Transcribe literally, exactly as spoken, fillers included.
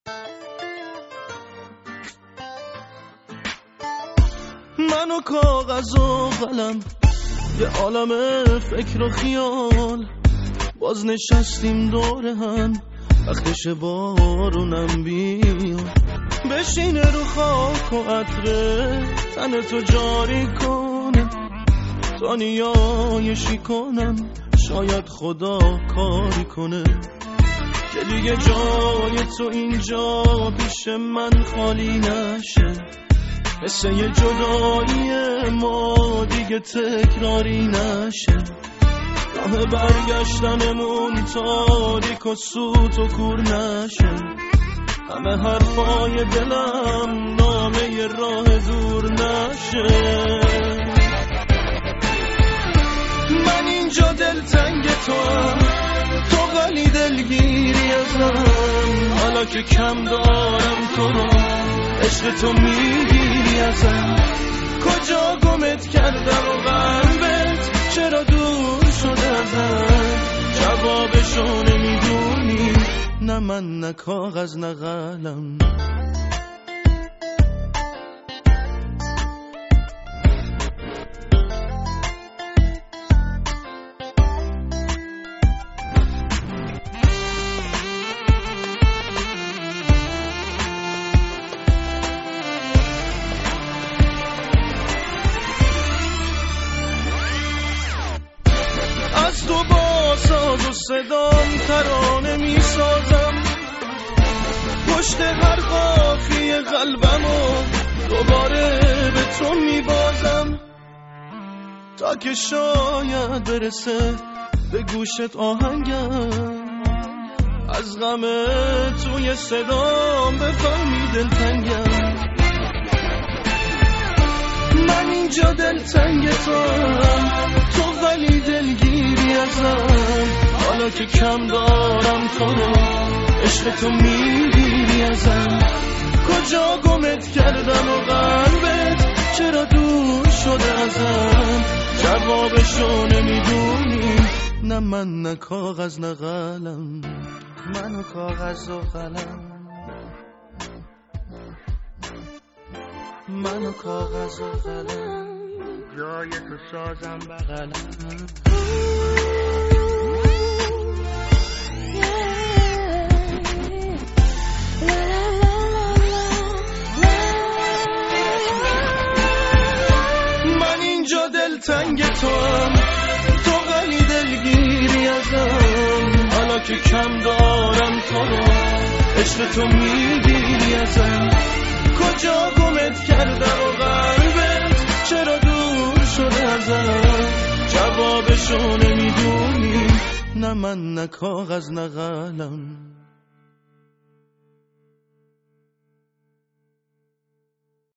من و کاغذ و قلم یه عالم فکر و خیال، باز نشستیم دور هم، وقتش بارونم بیاد. بشینه رو خاک و عطره تن تو جاری کنه، تا نیایشی کنم شاید خدا کاری کنه، که دیگه جای تو اینجا پیش من خالی نشه. مثل یه جدایی ما دیگه تکراری نشه، راه برگشتنمون تاریک و سوت و کور نشه. همه حرفای دلم نامه ی راه دور نشه. من اینجا دلتنگ تو هم، تو ولی دلگیری ازم. حالا که کم دارم تو رو، عشق تو میگیری ازم. کجا گمت کردم و قلبت چرا دور شده ازم؟ جوابشو نمیدونی، نه من نه کاغذ نه قلم. از تو با ساز و صدام ترانه می سازم، پشت هر قافیه قلبمو دوباره به تو می بازم، تا که شاید برسه به گوشت آهنگم. از غم توی صدام بفهمی دلتنگم. من اینجا دلتنگ توام، تو ولی دلگیری ازم. حالا که کم دارم تو رو، عشق تو میگیری ازم. کجا گمت کردم و قلبت چرا دور شده ازم؟ جوابشو نمیدونی، نه من نه کاغذ نه قلم. من و کاغذ و قلم، من و کاغذ و قلم، جای تو سازم بغلم. من اینجا دلتنگ تو هم، تو ولی دلگیری ازم. حالا که کم دارم تو رو، عشق تو میگیری ازم. کجا گمت کردم و قلبت چرا دور شده ازم؟ جوابشو نمیدونی، نه من نه کاغذ نه قلم.